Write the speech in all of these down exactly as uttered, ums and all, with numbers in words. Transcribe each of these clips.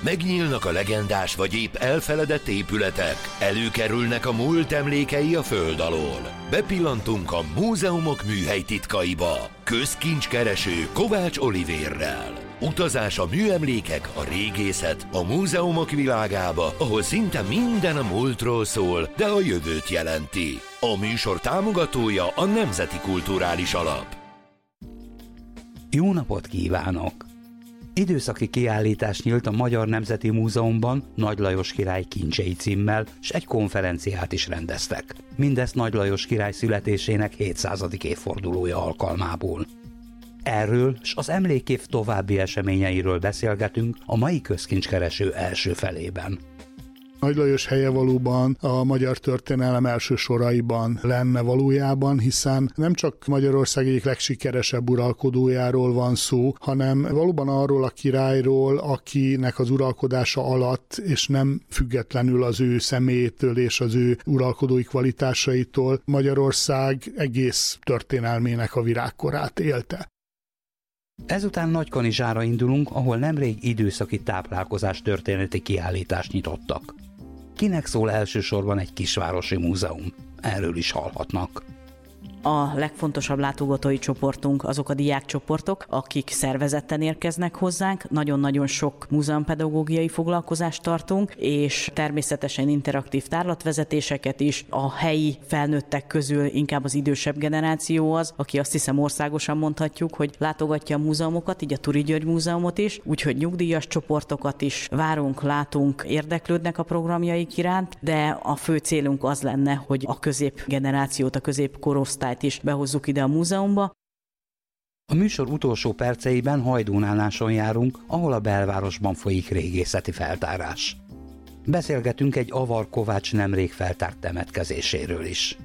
Megnyílnak a legendás vagy épp elfeledett épületek, előkerülnek a múlt emlékei a föld alól. Bepillantunk a múzeumok műhely titkaiba. Közkincskereső Kovács Olivérrel. Utazás a műemlékek, a régészet, a múzeumok világába, ahol szinte minden a múltról szól, de a jövőt jelenti. A műsor támogatója a Nemzeti Kulturális Alap. Jó napot kívánok! Időszaki kiállítás nyílt a Magyar Nemzeti Múzeumban Nagy Lajos király kincsei címmel, s egy konferenciát is rendeztek. Mindezt Nagy Lajos király születésének hétszázadik évfordulója alkalmából. Erről s az emlékév további eseményeiről beszélgetünk a mai közkincskereső első felében. Nagy Lajos helye valóban a magyar történelem első soraiban lenne valójában, hiszen nem csak Magyarország egyik legsikeresebb uralkodójáról van szó, hanem valóban arról a királyról, akinek az uralkodása alatt, és nem függetlenül az ő személyétől és az ő uralkodói kvalitásaitól, Magyarország egész történelmének a virágkorát élte. Ezután Nagykanizsára indulunk, ahol nemrég időszaki táplálkozás történeti kiállítást nyitottak. Kinek szól elsősorban egy kisvárosi múzeum? Erről is hallhatnak. A legfontosabb látogatói csoportunk azok a diákcsoportok, akik szervezetten érkeznek hozzánk. Nagyon-nagyon sok múzeumpedagógiai foglalkozást tartunk, és természetesen interaktív tárlatvezetéseket is. A helyi felnőttek közül inkább az idősebb generáció az, aki azt hiszem országosan mondhatjuk, hogy látogatja a múzeumokat, így a Turi György Múzeumot is, úgyhogy nyugdíjas csoportokat is várunk, látunk, érdeklődnek a programjaik iránt, de a fő célunk az lenne, hogy a középgenerációt, a középkorosztályt is behozzuk ide a múzeumba. A műsor utolsó perceiben Hajdúnánáson járunk, ahol a belvárosban folyik régészeti feltárás. Beszélgetünk egy Avar Kovács nemrég feltárt temetkezéséről is.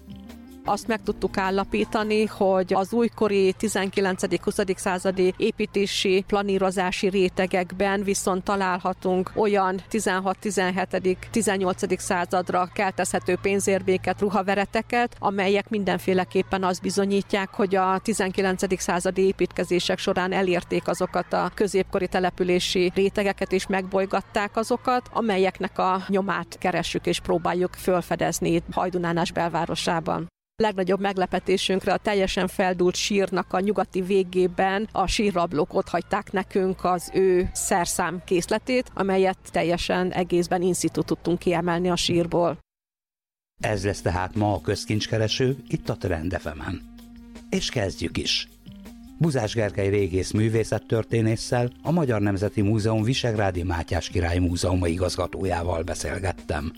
Azt meg tudtuk állapítani, hogy az újkori tizenkilencedik-huszadik századi építési, planírozási rétegekben viszont találhatunk olyan tizenhat-tizenhetedik tizennyolcadik századra keltezhető pénzérméket, ruhavereteket, amelyek mindenféleképpen azt bizonyítják, hogy a tizenkilencedik századi építkezések során elérték azokat a középkori települési rétegeket és megbolygatták azokat, amelyeknek a nyomát keressük és próbáljuk felfedezni Hajdúnánás belvárosában. Legnagyobb meglepetésünkre a teljesen feldúlt sírnak a nyugati végében a sírrablók otthagyták nekünk az ő szerszám készletét, amelyet teljesen egészben in situ tudtunk kiemelni a sírból. Ez lesz tehát ma a közkincskereső, itt a Trend ef emen. És kezdjük is. Buzás Gergely régész művészettörténésszel, a Magyar Nemzeti Múzeum Visegrádi Mátyás király múzeuma igazgatójával beszélgettem.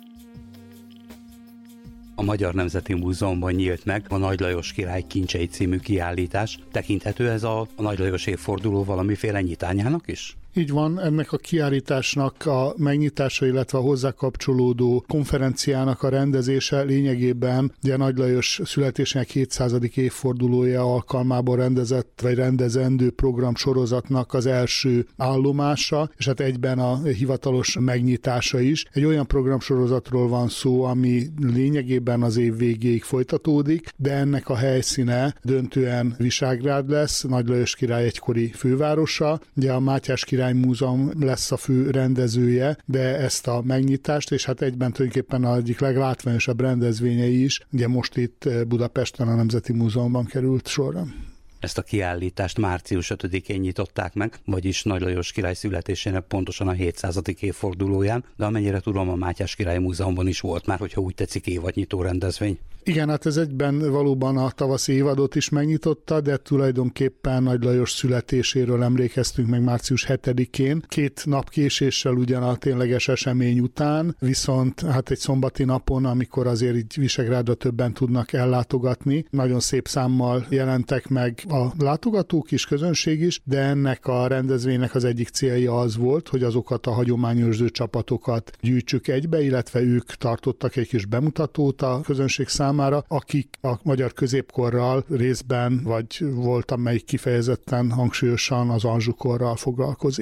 A Magyar Nemzeti Múzeumban nyílt meg a Nagy Lajos király kincsei című kiállítás. Tekinthető ez a, a Nagy Lajos évforduló valamiféle nyitányának is? Így van, ennek a kiállításnak a megnyitása, illetve a hozzá kapcsolódó konferenciának a rendezése lényegében ugye Nagy Lajos születésének hétszázadik évfordulója alkalmából rendezett vagy rendezendő programsorozatnak az első állomása, és hát egyben a hivatalos megnyitása is. Egy olyan programsorozatról van szó, ami lényegében az év végéig folytatódik, de ennek a helyszíne döntően Visegrád lesz, Nagy Lajos király egykori fővárosa. Ugye a Mátyás király Múzeum lesz a fő rendezője, de ezt a megnyitást, és hát egyben tulajdonképpen az egyik leglátványosabb rendezvényei is, ugye most itt Budapesten a Nemzeti Múzeumban került sorra. Ezt a kiállítást március ötödikén nyitották meg, vagyis Nagy Lajos király születésének pontosan a hétszázadik évfordulóján, de amennyire tudom, a Mátyás király múzeumban is volt már, hogyha úgy tetszik, évadnyitó rendezvény. Igen, hát ez egyben valóban a tavaszi évadot is megnyitotta, de tulajdonképpen Nagy Lajos születéséről emlékeztünk meg március hetedikén. Két nap késéssel ugyan a tényleges esemény után, viszont hát egy szombati napon, amikor azért így Visegrádra többen tudnak ellátogatni, nagyon szép számmal jelentek meg a látogatók is, közönség is, de ennek a rendezvénynek az egyik célja az volt, hogy azokat a hagyományőrző csapatokat gyűjtsük egybe, illetve ők tartottak egy kis bemutatót a közönség számára, akik a magyar középkorral részben, vagy volt, amelyik kifejezetten hangsúlyosan az Anjou-korral foglalkozik.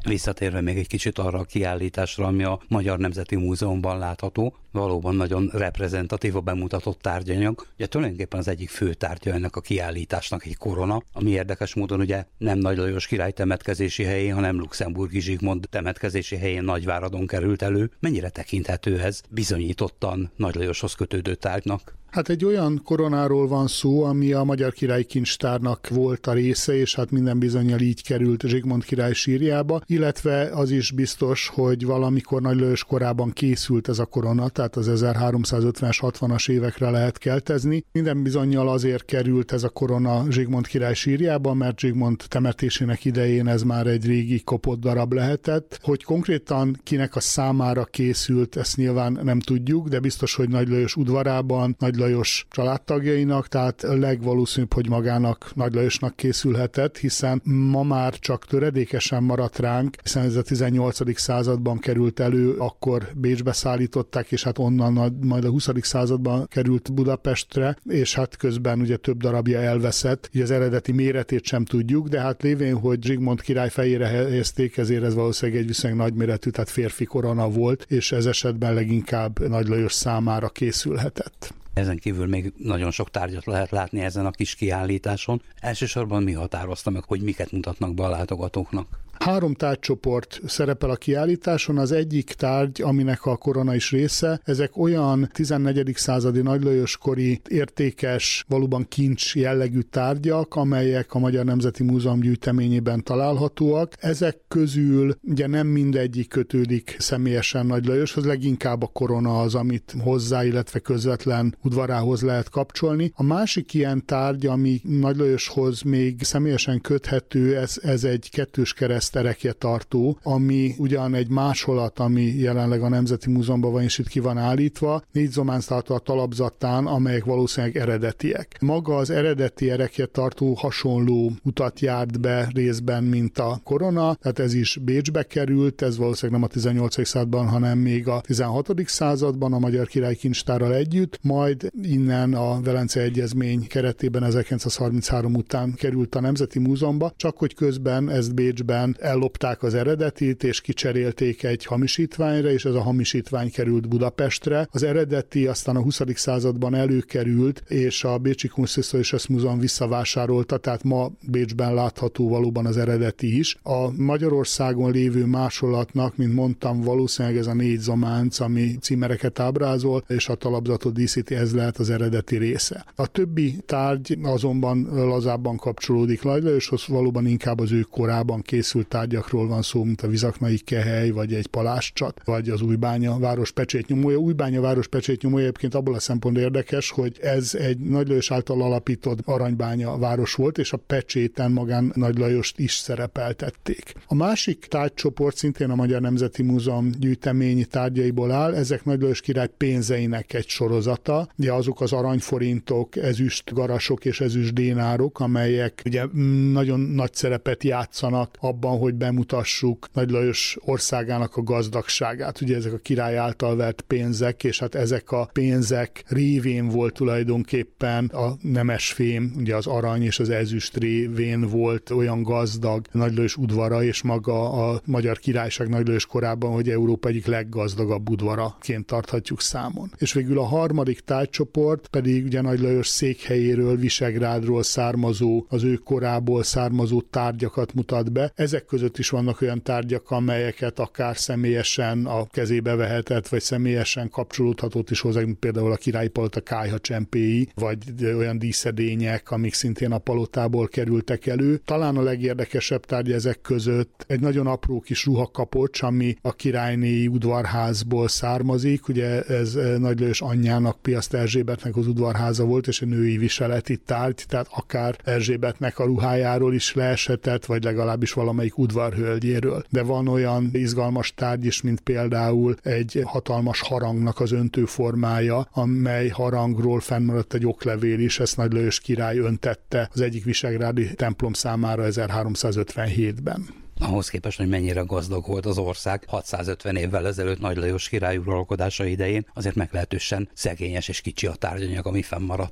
Visszatérve még egy kicsit arra a kiállításra, ami a Magyar Nemzeti Múzeumban látható, valóban nagyon reprezentatív a bemutatott tárgyanyag. Ugye tulajdonképpen az egyik fő tárgya ennek a kiállításnak egy korona, ami érdekes módon ugye nem Nagy Lajos király temetkezési helyén, hanem Luxemburgi Zsigmond temetkezési helyén Nagyváradon került elő. Mennyire tekinthető ez bizonyítottan Nagy Lajoshoz kötődő tárgynak? Hát egy olyan koronáról van szó, ami a Magyar Királyi Kincstárnak volt a része, és hát minden bizonnyal így került Zsigmond király sírjába, illetve az is biztos, hogy valamikor Nagy Lajos korában készült ez a korona, tehát az ezerháromszázötvenes, hatvanas évekre lehet keltezni. Minden bizonnyal azért került ez a korona Zsigmond király sírjába, mert Zsigmond temetésének idején ez már egy régi kopott darab lehetett. Hogy konkrétan kinek a számára készült, ezt nyilván nem tudjuk, de biztos, hogy Nagy Lajos udvarában, Nagy Lajos családtagjainak, tehát legvalószínűbb, hogy magának, Nagy Lajosnak készülhetett, hiszen ma már csak töredékesen maradt ránk, hiszen ez a tizennyolcadik században került elő, akkor Bécsbe szállították, és hát onnan majd a huszadik században került Budapestre, és hát közben ugye több darabja elveszett, így az eredeti méretét sem tudjuk, de hát lévén, hogy Zsigmond király fejére helyezték, ezért ez valószínűleg egy viszonylag nagyméretű, tehát férfi korona volt, és ez esetben leginkább Nagy Lajos számára készülhetett. Ezen kívül még nagyon sok tárgyat lehet látni ezen a kis kiállításon. Elsősorban mi határozta meg, hogy miket mutatnak be a látogatóknak? Három tárgycsoport szerepel a kiállításon, az egyik tárgy, aminek a korona is része, ezek olyan tizennegyedik századi Nagy Lajos kori értékes, valóban kincs jellegű tárgyak, amelyek a Magyar Nemzeti Múzeum gyűjteményében találhatóak. Ezek közül ugye nem mindegyik kötődik személyesen Nagy Lajoshoz, leginkább a korona az, amit hozzá, illetve közvetlen udvarához lehet kapcsolni. A másik ilyen tárgy, ami Nagy Lajoshoz még személyesen köthető, ez, ez egy kettős kereszt erekjetartó, ami ugyan egy másolat, ami jelenleg a Nemzeti Múzeumban van, és itt ki van állítva, négy zománc tartó a talapzatán, amelyek valószínűleg eredetiek. Maga az eredeti erekjetartó hasonló utat járt be részben, mint a korona, tehát ez is Bécsbe került, ez valószínűleg nem a tizennyolcadik században, hanem még a tizenhatodik században a Magyar Király Kincstárral együtt, majd innen a Velencei Egyezmény keretében ezerkilencszázharminchárom után került a Nemzeti Múzeumba, csak hogy közben ezt Bécsben ellopták az eredetit, és kicserélték egy hamisítványra, és ez a hamisítvány került Budapestre. Az eredeti aztán a huszadik században előkerült, és a Bécsi Kunsthistorisches Museum visszavásárolta, tehát ma Bécsben látható valóban az eredeti is. A Magyarországon lévő másolatnak, mint mondtam, valószínűleg ez a négy zománc, ami címereket ábrázol, és a talapzatot díszíti, ez lehet az eredeti része. A többi tárgy azonban lazábban kapcsolódik Nagy Lajoshoz, valóban inkább az ő korában készült tárgyakról van szó, mint a vizaknai kehely, vagy egy paláscsat, vagy az Újbánya város pecsétnyomója. Újbánya város pecsétnyomója egyébként abból a szempontból érdekes, hogy ez egy Nagy Lajos által alapított Aranybánya város volt, és a pecséten magán Nagy Lajost is szerepeltették. A másik tárgycsoport szintén a Magyar Nemzeti Múzeum gyűjteményi tárgyaiból áll, ezek Nagy Lajos király pénzeinek egy sorozata, ugye azok az aranyforintok, ezüst garasok és ezüst dénárok, amelyek ugye nagyon nagy szerepet játszanak abban, hogy bemutassuk Nagy Lajos országának a gazdagságát. Ugye ezek a király által vett pénzek, és hát ezek a pénzek révén volt tulajdonképpen a nemesfém, ugye az arany és az ezüst révén volt olyan gazdag Nagy Lajos udvara, és maga a Magyar Királyság Nagy Lajos korában, hogy Európa egyik leggazdagabb udvaraként tarthatjuk számon. És végül a harmadik tárgycsoport pedig ugye Nagy Lajos székhelyéről, Visegrádról származó, az ő korából származó tárgyakat mutat be. Ezek között is vannak olyan tárgyak, amelyeket akár személyesen a kezébe vehetett, vagy személyesen kapcsolódhatott is hozzá, mint például a királyi palota kályhacsempéi, vagy olyan díszedények, amik szintén a palotából kerültek elő. Talán a legérdekesebb tárgy ezek között egy nagyon apró kis ruhakapocs, ami a királynéi udvarházból származik. Ugye ez Nagy Lajos anyjának, Piast Erzsébetnek az udvarháza volt, és a női viseleti tárgy, tehát akár Erzsébetnek a ruhájáról is leeshetett, vagy legalábbis valamelyik udvarhölgyéről. De van olyan izgalmas tárgy is, mint például egy hatalmas harangnak az öntőformája, amely harangról fennmaradt egy oklevél is, ezt Nagy Lajos király öntette az egyik visegrádi templom számára ezerháromszázötvenhétben. Ahhoz képest, hogy mennyire gazdag volt az ország hatszázötven évvel ezelőtt Nagy Lajos király uralkodása idején, azért meglehetősen szegényes és kicsi a tárgyanyag, ami fennmaradt.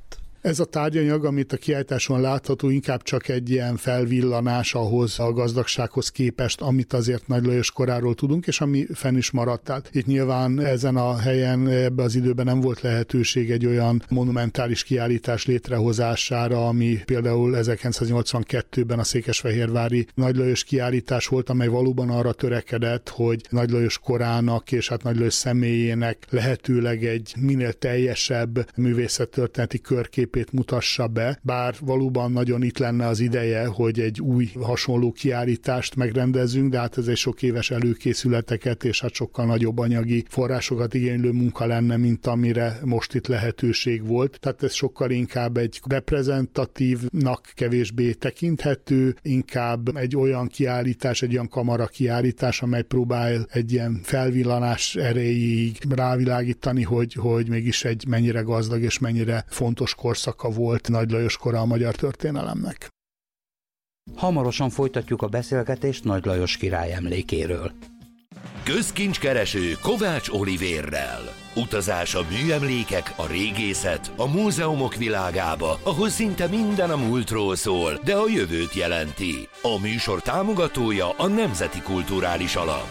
Ez a tárgyanyag, amit a kiállításon látható, inkább csak egy ilyen felvillanás ahhoz a gazdagsághoz képest, amit azért Nagy Lajos koráról tudunk, és ami fenn is maradt. Tehát itt nyilván ezen a helyen, ebbe az időben nem volt lehetőség egy olyan monumentális kiállítás létrehozására, ami például ezerkilencszáznyolcvankettőben a székesfehérvári Nagy Lajos kiállítás volt, amely valóban arra törekedett, hogy Nagy Lajos korának és hát Nagy Lajos személyének lehetőleg egy minél teljesebb művészettörténeti körképét mutassa be, bár valóban nagyon itt lenne az ideje, hogy egy új hasonló kiállítást megrendezünk, de hát ez egy sok éves előkészületeket és hát sokkal nagyobb anyagi forrásokat igénylő munka lenne, mint amire most itt lehetőség volt. Tehát ez sokkal inkább egy reprezentatívnak kevésbé tekinthető, inkább egy olyan kiállítás, egy olyan kamara kiállítás, amely próbál egy ilyen felvillanás erejéig rávilágítani, hogy, hogy mégis egy mennyire gazdag és mennyire fontos korszaka volt Nagy Lajos kora a magyar történelemnek. Hamarosan folytatjuk a beszélgetést Nagy Lajos király emlékéről. Közkincskereső Kovács Olivérrel. Utazás a műemlékek, a régészet, a múzeumok világába, ahol szinte minden a múltról szól, de a jövőt jelenti. A műsor támogatója a Nemzeti Kulturális Alap.